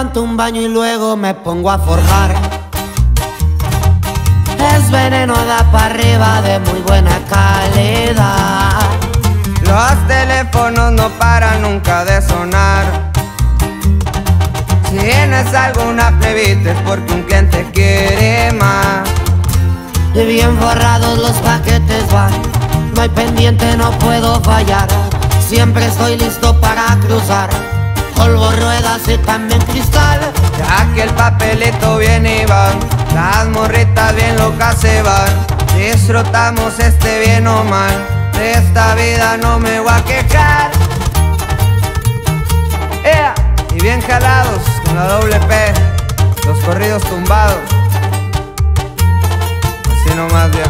levanto un baño y luego me pongo a forjar. Es veneno, da para arriba de muy buena calidad. Los teléfonos no paran nunca de sonar. Si tienes alguna plebita es porque un cliente quiere más. Y bien forrados los paquetes van, no hay pendiente, no puedo fallar. Siempre estoy listo para cruzar, polvo, ruedas y también cristal. Ya que el papelito viene y va, las morritas bien locas se van. Disfrutamos este bien o mal, de esta vida no me voy a quejar. Y bien jalados con la doble P, los corridos tumbados. Así nomás, viejo.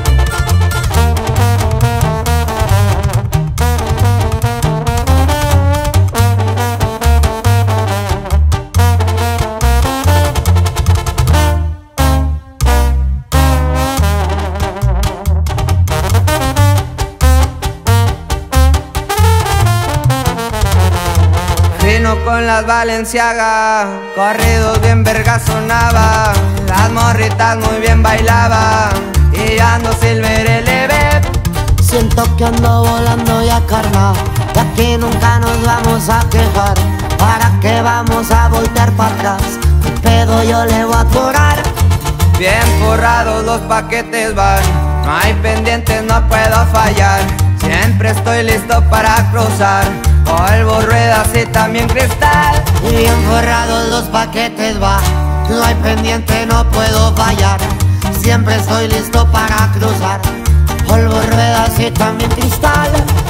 Vino con las Balenciaga, corridos bien verga sonaba, las morritas muy bien bailaban y ando Silver LB. Siento que ando volando ya, carnal, de aquí nunca nos vamos a quejar. ¿Para qué vamos a voltear para atrás? ¿Qué pedo yo le voy a cobrar? Bien forrados los paquetes van, no hay pendientes, no puedo fallar. Siempre estoy listo para cruzar, polvo, ruedas y también cristal. Y bien forrados los paquetes va, no hay pendiente, no puedo fallar. Siempre estoy listo para cruzar, polvo, ruedas y también cristal.